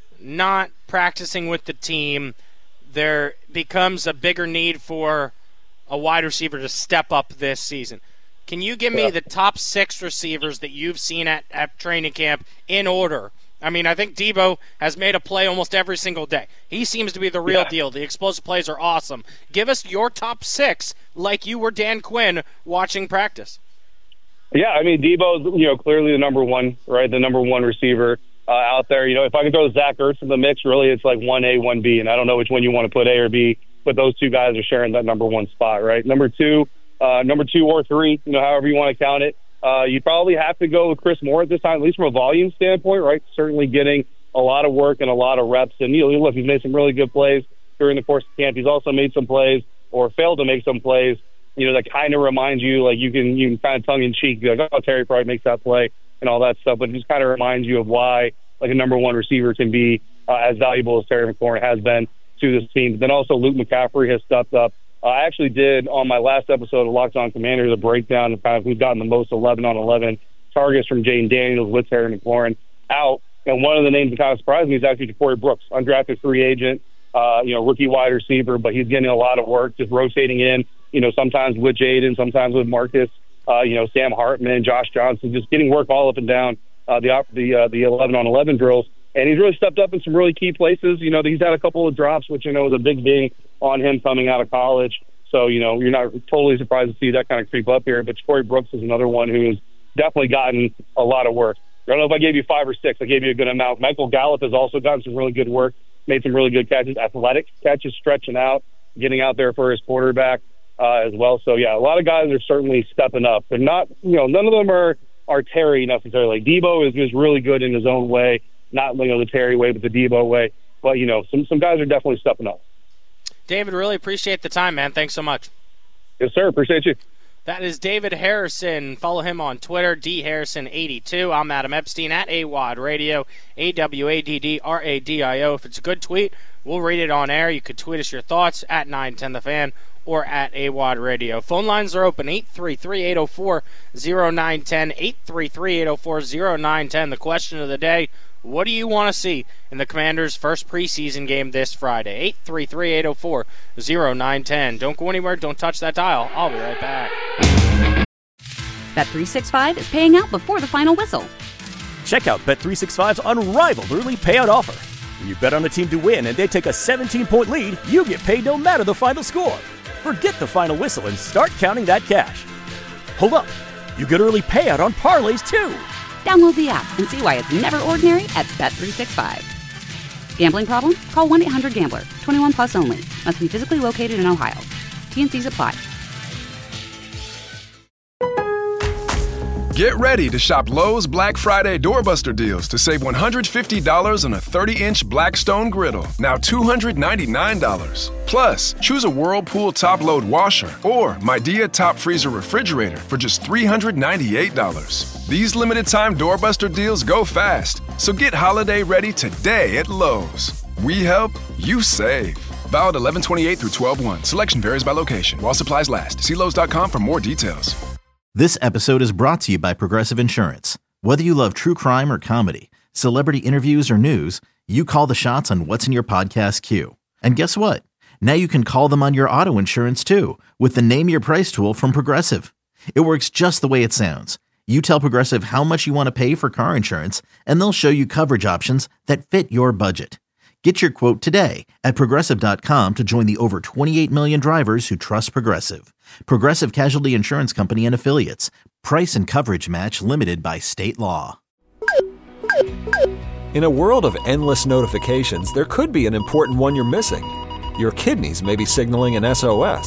not practicing with the team, there becomes a bigger need for a wide receiver to step up this season. Can you give me the top six receivers that you've seen at, at training camp in order? I mean, I think Debo has made a play almost every single day. He seems to be the real yeah. deal. The explosive plays are awesome. Give us your top six like you were Dan Quinn watching practice. Yeah, I mean, Debo's, you know, clearly the number one, right, the number one receiver uh, out there. You know, if I could throw Zach Ertz in the mix, really it's like one A, one B, and I don't know which one you want to put, A or B, but those two guys are sharing that number one spot, right? Number two, uh, number two or three, you know, however you want to count it. Uh, you'd probably have to go with Chris Moore at this time, at least from a volume standpoint, right? Certainly getting a lot of work and a lot of reps. And, you know, look, he's made some really good plays during the course of camp. He's also made some plays or failed to make some plays, you know, that kind of remind you, like you can you can kind of tongue-in-cheek, be like, oh, Terry probably makes that play and all that stuff. But it just kind of reminds you of why, like, a number one receiver can be uh, as valuable as Terry McLaurin has been to this team. But then also Luke McCaffrey has stepped up. Uh, I actually did, on my last episode of Locked On Commanders, a breakdown of kind of who's gotten the most eleven on eleven targets from Jaden Daniels with Terry McLaurin out. And one of the names that kind of surprised me is actually Ja'Cory Brooks, undrafted free agent, uh, you know, rookie wide receiver, but he's getting a lot of work, just rotating in, you know, sometimes with Jaden, sometimes with Marcus, uh, you know, Sam Hartman, Josh Johnson, just getting work all up and down uh, the the uh, the eleven on eleven drills. And he's really stepped up in some really key places. You know, he's had a couple of drops, which, you know, was a big thing on him coming out of college. So, you know, you're not totally surprised to see that kind of creep up here. But Ja'Cory Brooks is another one who's definitely gotten a lot of work. I don't know if I gave you five or six. I gave you a good amount. Michael Gallup has also gotten some really good work, made some really good catches, athletic catches, stretching out, getting out there for his quarterback uh, as well. So, yeah, a lot of guys are certainly stepping up. They're not, you know, none of them are, are Terry necessarily. Like Debo is just really good in his own way, not, you know, the Terry way, but the Debo way. But, you know, some, some guys are definitely stepping up. David, really appreciate the time, man. Thanks so much. Yes, sir. Appreciate you. That is David Harrison. Follow him on Twitter, D Harrison eighty-two. I'm Adam Epstein at A W A D Radio, A W A D D R A D I O. If it's a good tweet, we'll read it on air. You could tweet us your thoughts at nine ten the fan or at A W A D Radio. Phone lines are open, eight three three, eight oh four, oh nine one oh, eight three three, eight oh four, oh nine one oh. The question of the day, what do you want to see in the Commanders' first preseason game this Friday? eight three three, eight oh four, oh nine one oh. Don't go anywhere. Don't touch that dial. I'll be right back. Bet three sixty-five is paying out before the final whistle. Check out Bet three sixty-five's unrivaled early payout offer. When you bet on a team to win and they take a seventeen-point lead, you get paid no matter the final score. Forget the final whistle and start counting that cash. Hold up. You get early payout on parlays, too. Download the app and see why it's never ordinary at Bet three sixty-five. Gambling problem? Call one eight hundred gambler. twenty-one plus only. Must be physically located in Ohio. T and C's apply. Get ready to shop Lowe's Black Friday Doorbuster deals to save one hundred fifty dollars on a thirty-inch Blackstone griddle, now two hundred ninety-nine dollars. Plus, choose a Whirlpool top-load washer or Midea top freezer refrigerator for just three hundred ninety-eight dollars. These limited-time Doorbuster deals go fast, so get holiday ready today at Lowe's. We help, you save. Valid eleven twenty-eight through twelve one. Selection varies by location. While supplies last. See Lowe's dot com for more details. This episode is brought to you by Progressive Insurance. Whether you love true crime or comedy, celebrity interviews or news, you call the shots on what's in your podcast queue. And guess what? Now you can call them on your auto insurance too with the Name Your Price tool from Progressive. It works just the way it sounds. You tell Progressive how much you want to pay for car insurance, and they'll show you coverage options that fit your budget. Get your quote today at Progressive dot com to join the over twenty-eight million drivers who trust Progressive. Progressive Casualty Insurance Company and Affiliates. Price and coverage match limited by state law. In a world of endless notifications, there could be an important one you're missing. Your kidneys may be signaling an S O S.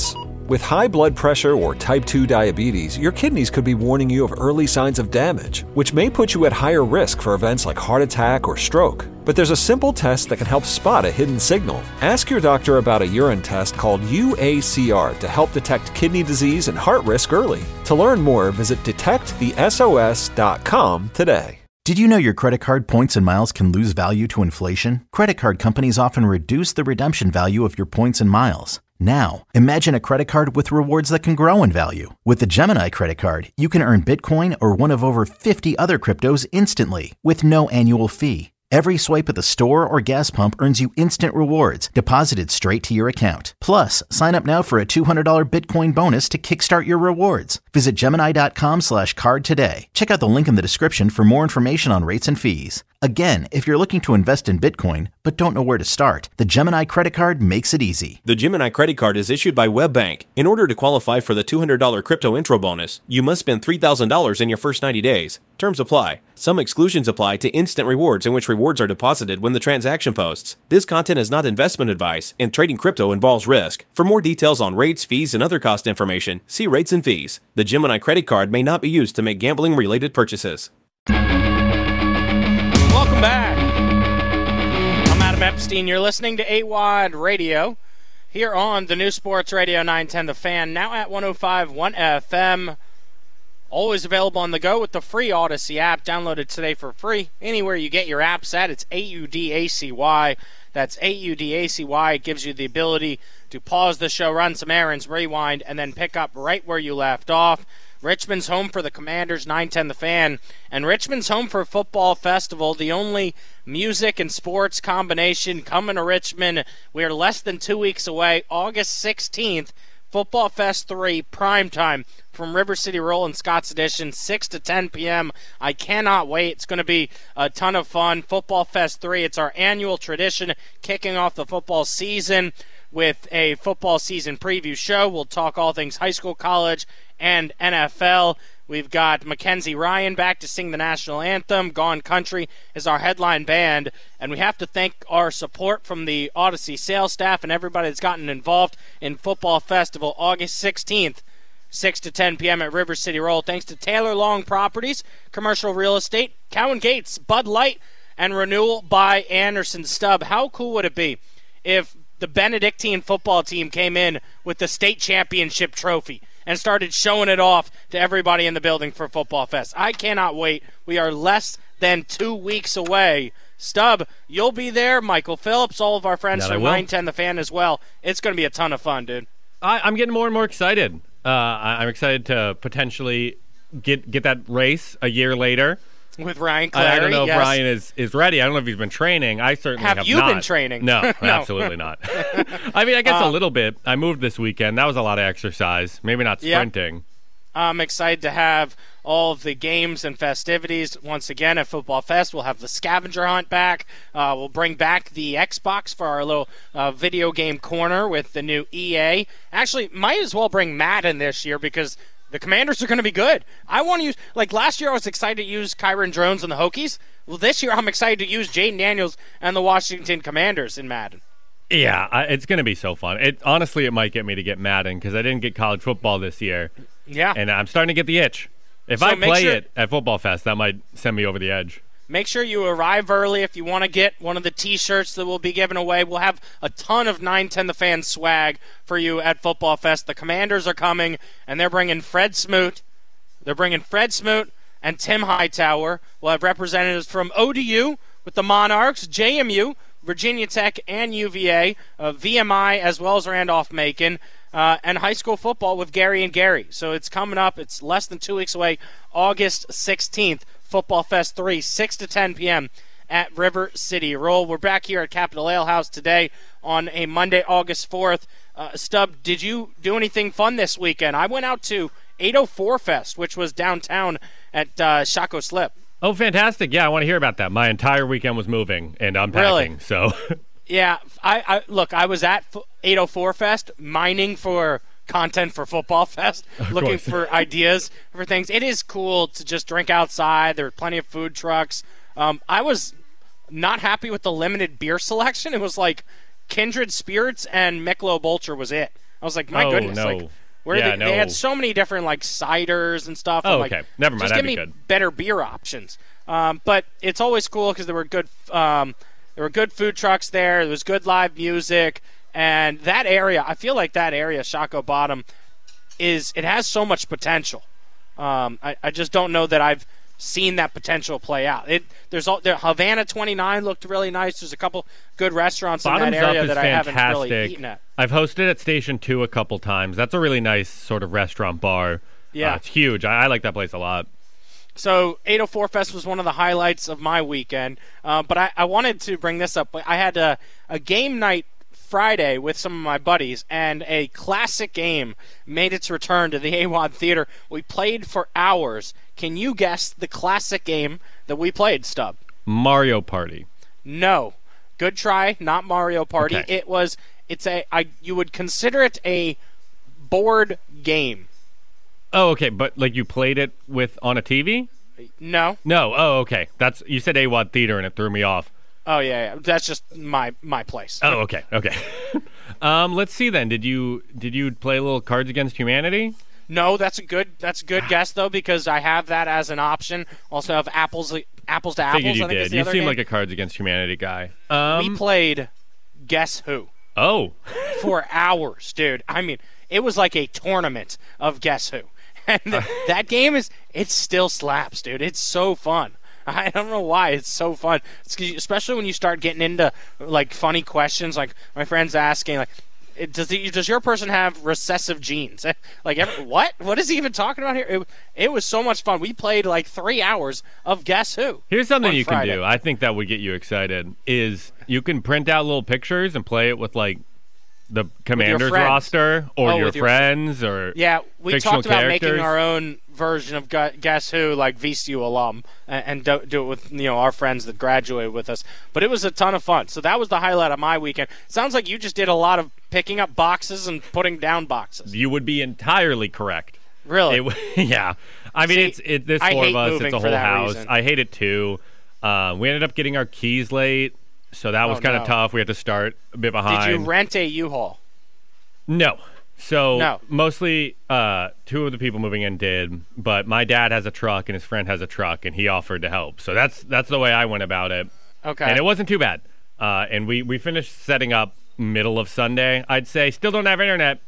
With high blood pressure or type two diabetes, your kidneys could be warning you of early signs of damage, which may put you at higher risk for events like heart attack or stroke. But there's a simple test that can help spot a hidden signal. Ask your doctor about a urine test called U A C R to help detect kidney disease and heart risk early. To learn more, visit detect the S O S dot com today. Did you know your credit card points and miles can lose value to inflation? Credit card companies often reduce the redemption value of your points and miles. Now, imagine a credit card with rewards that can grow in value. With the Gemini credit card, you can earn Bitcoin or one of over fifty other cryptos instantly with no annual fee. Every swipe at the store or gas pump earns you instant rewards deposited straight to your account. Plus, sign up now for a two hundred dollars Bitcoin bonus to kickstart your rewards. Visit Gemini.com slash card today. Check out the link in the description for more information on rates and fees. Again, if you're looking to invest in Bitcoin but don't know where to start, the Gemini credit card makes it easy. The Gemini credit card is issued by WebBank. In order to qualify for the two hundred dollars crypto intro bonus, you must spend three thousand dollars in your first ninety days. Terms apply. Some exclusions apply to instant rewards, in which rewards are deposited when the transaction posts. This content is not investment advice, and trading crypto involves risk. For more details on rates, fees, and other cost information, see rates and fees. The Gemini credit card may not be used to make gambling-related purchases. Welcome back. I'm Adam Epstein. You're listening to eight wide Radio here on the new Sports Radio nine ten The Fan, now at one oh five point one F M. Always available on the go with the free Odyssey app. Download it today for free. Anywhere you get your apps at, it's A U D A C Y. That's A U D A C Y. It gives you the ability to pause the show, run some errands, rewind, and then pick up right where you left off. Richmond's home for the Commanders, nine ten The Fan. And Richmond's home for Football Festival, the only music and sports combination coming to Richmond. We are less than two weeks away, August sixteenth. Football Fest three, primetime from River City Roll and Scott's Edition, six to ten p.m. I cannot wait. It's going to be a ton of fun. Football Fest three, it's our annual tradition, kicking off the football season with a football season preview show. We'll talk all things high school, college, and N F L. We've got Mackenzie Ryan back to sing the national anthem. Gone Country is our headline band. And we have to thank our support from the Odyssey sales staff and everybody that's gotten involved in Football Festival, August sixteenth, six to ten p.m. at River City Roll. Thanks to Taylor Long Properties, Commercial Real Estate, Cowan Gates, Bud Light, and renewal by Anderson Stubb. How cool would it be if the Benedictine football team came in with the state championship trophy and started showing it off to everybody in the building for Football Fest? I cannot wait. We are less than two weeks away. Stubb, you'll be there. Michael Phillips, all of our friends That from nine ten The Fan as well. It's going to be a ton of fun, dude. I, I'm getting more and more excited. Uh, I, I'm excited to potentially get get that race a year later. With Ryan Clary, I, I don't know yes. if Ryan is, is ready. I don't know if he's been training. I certainly have, have you not. been training? No, No. absolutely not. I mean, I guess Uh, a little bit. I moved this weekend. That was a lot of exercise. Maybe not Yep. sprinting. I'm excited to have all of the games and festivities once again at Football Fest. We'll have the scavenger hunt back. Uh, we'll bring back the Xbox for our little uh, video game corner with the new E A. Actually, might as well bring Madden this year because the Commanders are going to be good. I want to use, like last year I was excited to use Kyron Drones and the Hokies. Well, this year I'm excited to use Jaden Daniels and the Washington Commanders in Madden. Yeah, I, it's going to be so fun. It honestly, it might get me to get Madden because I didn't get college football this year. Yeah. And I'm starting to get the itch. If So I make play sure- it at Football Fest, that might send me over the edge. Make sure you arrive early if you want to get one of the T-shirts that we'll be giving away. We'll have a ton of nine ten The Fan swag for you at Football Fest. The Commanders are coming, and they're bringing Fred Smoot. They're bringing Fred Smoot and Tim Hightower. We'll have representatives from O D U with the Monarchs, J M U, Virginia Tech, and U V A, uh, V M I, as well as Randolph-Macon, uh, and high school football with Gary and Gary. So it's coming up. It's less than two weeks away, August sixteenth. Football Fest three, six to ten p.m. at River City Roll. We're back here at Capitol Ale House today on a Monday, August fourth. Uh, Stubb, did you do anything fun this weekend? I went out to eight oh four Fest, which was downtown at uh, Shaco Slip. Oh, fantastic. Yeah, I want to hear about that. My entire weekend was moving and unpacking, Really? so... Yeah, I, I look, I was at eight oh four Fest mining for content for Football Fest, Of looking course. for ideas for things. It is cool to just drink outside. There are plenty of food trucks. Um, I was not happy with the limited beer selection. It was like Kindred Spirits and Michelob Ultra was it. I was like, my oh, goodness, no. like where yeah, they, no. they had so many different like ciders and stuff. Oh, I'm like, okay. Never mind. Just That'd give be me good. better beer options. Um, but it's always cool because there were good, um, there were good food trucks there. There was good live music, and that area. I feel like that area, Shockoe Bottom, is it has so much potential. Um, I, I just don't know that I've seen that potential play out. It there's all there. Havana twenty-nine looked really nice. There's a couple good restaurants Bottoms in that area Up is that I haven't fantastic. really eaten at. I've hosted at Station Two a couple times. That's a really nice sort of restaurant bar. Yeah, uh, it's huge. I, I like that place a lot. So eight oh four Fest was one of the highlights of my weekend. Uh, but I, I wanted to bring this up. I had a, a game night Friday with some of my buddies, and a classic game made its return to the A W O D Theater. We played for hours. Can you guess the classic game that we played, Stub? Mario Party. No. Good try. Not Mario Party. Okay. It was. It's a. I. You would consider it a board game. Oh, okay, but like you played it with on a T V? No. No. Oh, okay. That's you said A W O D Theater and it threw me off. Oh yeah, yeah. That's just my my place. Oh, okay, okay. um, let's see then. Did you did you play a little Cards Against Humanity? No, that's a good that's a good guess though, because I have that as an option. Also have apples apples to apples. Figured you I think did. is the You other seem game. like a Cards Against Humanity guy. Um, we played Guess Who. Oh. For hours, dude. I mean, it was like a tournament of Guess Who. And that game is, it still slaps, dude. It's so fun. I don't know why. It's so fun. It's, especially when you start getting into, like, funny questions. Like, my friend's asking, like, it, does the, does your person have recessive genes? Like, every, what? What is he even talking about here? It, it was so much fun. We played, like, three hours of Guess Who. Here's something you Friday. can do. I think that would get you excited. Is you can print out little pictures and play it with, like, the Commanders roster or oh, your your friends or yeah, we fictional talked about characters. making our own version of Gu- Guess Who, like V C U alum, and, and do, do it with you know our friends that graduated with us. But it was a ton of fun. So that was the highlight of my weekend. Sounds like you just did a lot of picking up boxes and putting down boxes. You would be entirely correct. Really? It, yeah. I mean, See, it's it, there's I four hate of us. moving It's a for whole that house. reason. I hate it too. Uh, we ended up getting our keys late, so that was Oh, kind of no. tough. We had to start a bit behind. Did you rent a U-Haul? No. So No. mostly uh, two of the people moving in did, but my dad has a truck and his friend has a truck, and he offered to help. So that's that's the way I went about it. Okay. And it wasn't too bad. Uh, and we, we finished setting up middle of Sunday, I'd say. Still don't have internet.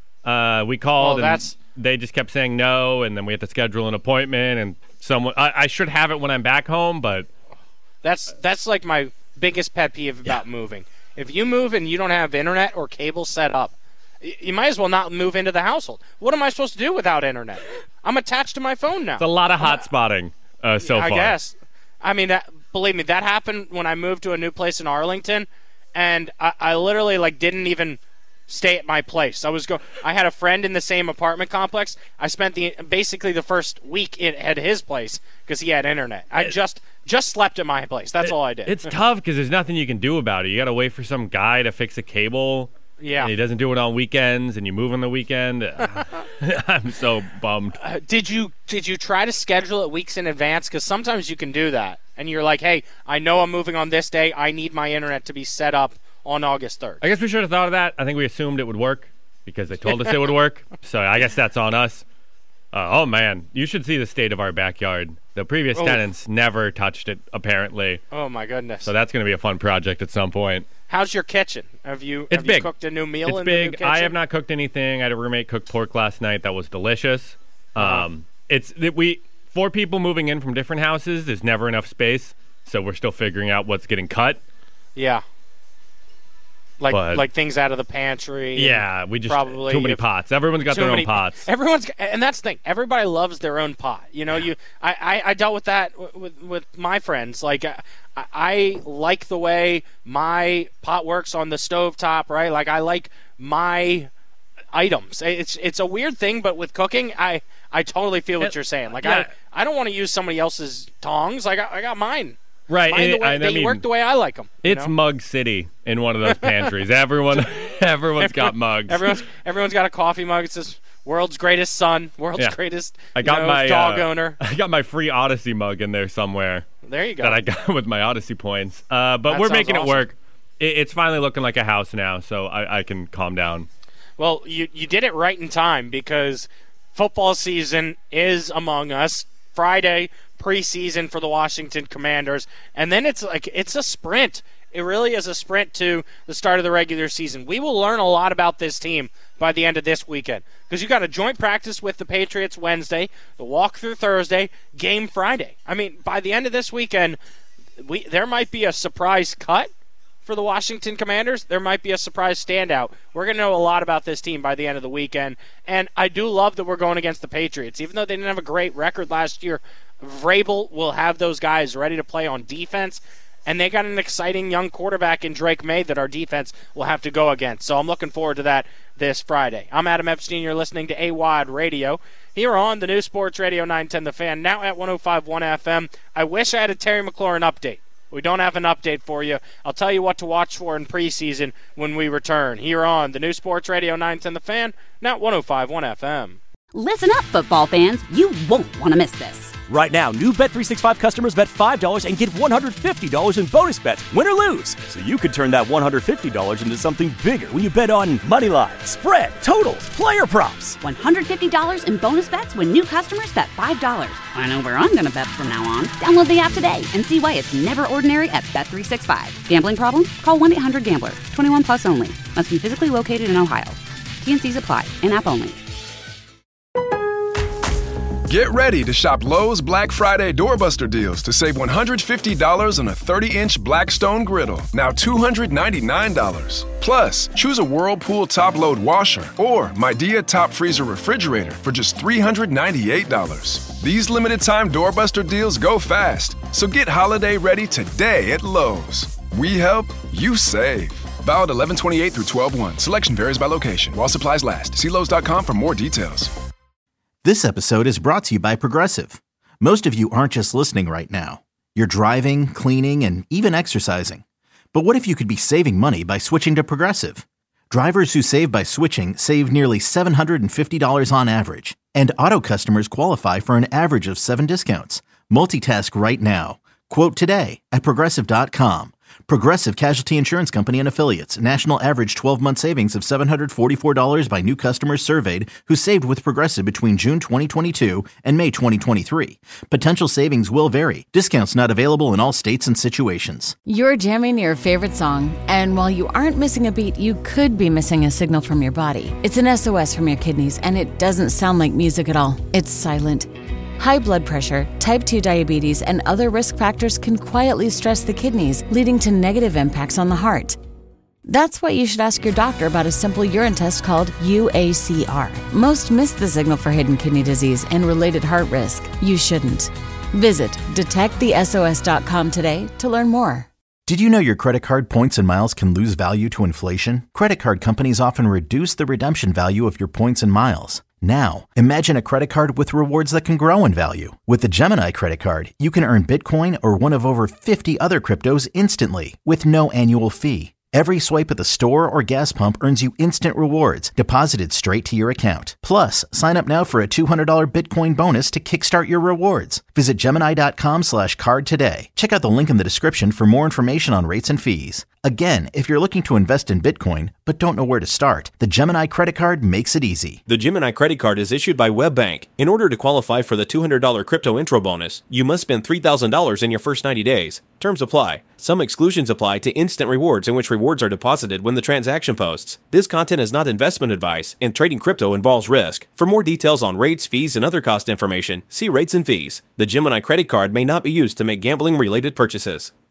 Uh, we called, Well, and that's- they just kept saying no, and then we had to schedule an appointment, and someone I, I should have it when I'm back home, but That's that's like my biggest pet peeve about moving. If you move and you don't have internet or cable set up, y- you might as well not move into the household. What am I supposed to do without internet? I'm attached to my phone now. it's a lot of hot spotting uh, so I far. guess. I mean, that, believe me, that happened when I moved to a new place in Arlington, and I, I literally like didn't even stay at my place. I was go. I had a friend in the same apartment complex. I spent the basically the first week in, at his place because he had internet. I just just slept at my place. That's all I did. It's tough because there's nothing you can do about it. You got to wait for some guy to fix a cable. Yeah. And he doesn't do it on weekends, and you move on the weekend. I'm so bummed. Uh, did you did you try to schedule it weeks in advance? Because sometimes you can do that, and you're like, hey, I know I'm moving on this day. I need my internet to be set up on August third. I guess we should have thought of that. I think we assumed it would work because they told us it would work. So I guess that's on us. Uh, oh, man. You should see the state of our backyard. The previous Oh. tenants never touched it, apparently. Oh my goodness. So that's going to be a fun project at some point. How's your kitchen? Have you It's have big. you cooked a new meal It's in the new big. kitchen? I have not cooked anything. I had a roommate cook pork last night. That was delicious. Uh-huh. Um, it's that we four people moving in from different houses. There's never enough space, so we're still figuring out what's getting cut. Yeah. Like But- like things out of the pantry. and Yeah, we just probably too many if- pots. Everyone's got too their many- own pots. Everyone's and that's the thing. Everybody loves their own pot. You know, you I, I, I dealt with that w- with with my friends. Like I, I like the way my pot works on the stovetop, right? Like I like my items. It's it's a weird thing, but with cooking, I I totally feel what It- you're saying. Like yeah. I I don't want to use somebody else's tongs. I got I got mine. Right, Mine and the it- way, and I they mean, work the way I like them. It's Mug City in one of those pantries. Everyone, everyone's got mugs. Everyone's everyone's got a coffee mug. It says "World's Greatest Son," "World's Yeah. Greatest." I got you know, my dog uh, owner. I got my free Odyssey mug in there somewhere. There you go. That I got with my Odyssey points. Uh, but That we're sounds making awesome. it work. It, it's finally looking like a house now, so I, I can calm down. Well, you, you did it right in time because football season is among us. Friday, preseason for the Washington Commanders. And then it's like it's a sprint. It really is a sprint to the start of the regular season. We will learn a lot about this team by the end of this weekend because you got a joint practice with the Patriots Wednesday, the walkthrough Thursday, game Friday. I mean, by the end of this weekend, we there might be a surprise cut for the Washington Commanders. There might be a surprise standout. We're going to know a lot about this team by the end of the weekend. And I do love that we're going against the Patriots. Even though they didn't have a great record last year, Vrabel will have those guys ready to play on defense. And they got an exciting young quarterback in Drake May that our defense will have to go against. So I'm looking forward to that this Friday. I'm Adam Epstein. You're listening to A W O D Radio here on the new Sports Radio nine ten The Fan, now at one oh five point one F M. I wish I had a Terry McLaurin update. We don't have an update for you. I'll tell you what to watch for in preseason when we return here on the new Sports Radio nine ten The Fan, now at one oh five point one F M. Listen up, football fans. You won't want to miss this. Right now, new Bet three sixty-five customers bet five dollars and get one hundred fifty dollars in bonus bets, win or lose. So you could turn that one hundred fifty dollars into something bigger when you bet on money line, spread, totals, player props. one hundred fifty dollars in bonus bets when new customers bet five dollars. I know where I'm going to bet from now on. Download the app today and see why it's never ordinary at Bet three sixty-five. Gambling problem? Call one eight hundred gambler. twenty-one plus only. Must be physically located in Ohio. T and C's apply. In-app only. Get ready to shop Lowe's Black Friday Doorbuster deals to save one hundred fifty dollars on a thirty-inch Blackstone griddle, now two hundred ninety-nine dollars. Plus, choose a Whirlpool top-load washer or Midea top freezer refrigerator for just three hundred ninety-eight dollars. These limited-time Doorbuster deals go fast, so get holiday ready today at Lowe's. We help, you save. Valid eleven twenty-eight through twelve one. Selection varies by location. While supplies last. See Lowe's dot com for more details. This episode is brought to you by Progressive. Most of you aren't just listening right now. You're driving, cleaning, and even exercising. But what if you could be saving money by switching to Progressive? Drivers who save by switching save nearly seven hundred fifty dollars on average. And auto customers qualify for an average of seven discounts. Multitask right now. Quote today at Progressive dot com. Progressive Casualty Insurance Company and Affiliates. National average twelve-month savings of seven hundred forty-four dollars by new customers surveyed who saved with Progressive between June twenty twenty-two and May twenty twenty-three. Potential savings will vary. Discounts not available in all states and situations. You're jamming your favorite song, and while you aren't missing a beat, you could be missing a signal from your body. It's an S O S from your kidneys, and it doesn't sound like music at all. It's silent. High blood pressure, type two diabetes, and other risk factors can quietly stress the kidneys, leading to negative impacts on the heart. That's why you should ask your doctor about a simple urine test called U A C R. Most miss the signal for hidden kidney disease and related heart risk. You shouldn't. Visit detect the S O S dot com today to learn more. Did you know your credit card points and miles can lose value to inflation? Credit card companies often reduce the redemption value of your points and miles. Now, imagine a credit card with rewards that can grow in value. With the Gemini credit card, you can earn Bitcoin or one of over fifty other cryptos instantly with no annual fee. Every swipe at the store or gas pump earns you instant rewards deposited straight to your account. Plus, sign up now for a two hundred dollars Bitcoin bonus to kickstart your rewards. Visit Gemini dot com slash card today. Check out the link in the description for more information on rates and fees. Again, if you're looking to invest in Bitcoin but don't know where to start, the Gemini credit card makes it easy. The Gemini credit card is issued by WebBank. In order to qualify for the two hundred dollars crypto intro bonus, you must spend three thousand dollars in your first ninety days. Terms apply. Some exclusions apply to instant rewards, in which rewards are deposited when the transaction posts. This content is not investment advice, and trading crypto involves risk. For more details on rates, fees, and other cost information, see rates and fees. The Gemini credit card may not be used to make gambling-related purchases.